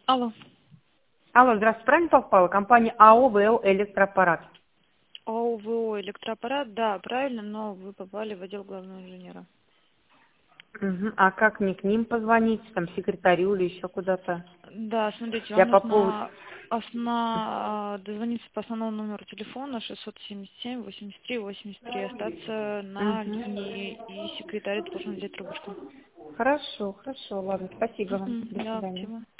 Алло. Алло, здравствуйте, правильно попала? Компания АО ВЛ «Электроаппарат». ОВО «Электроаппарат», да, правильно, но вы попали в отдел главного инженера. Мгм. А как мне к ним позвонить, там, секретарю или еще куда-то? Да, смотрите, Я вам по поводу... нужно дозвониться по основному номеру телефона 677-83-83, остаться на Мгм. линии, и секретарь должен взять трубочку. Хорошо, хорошо, ладно, спасибо вам. До Да, свидания. спасибо.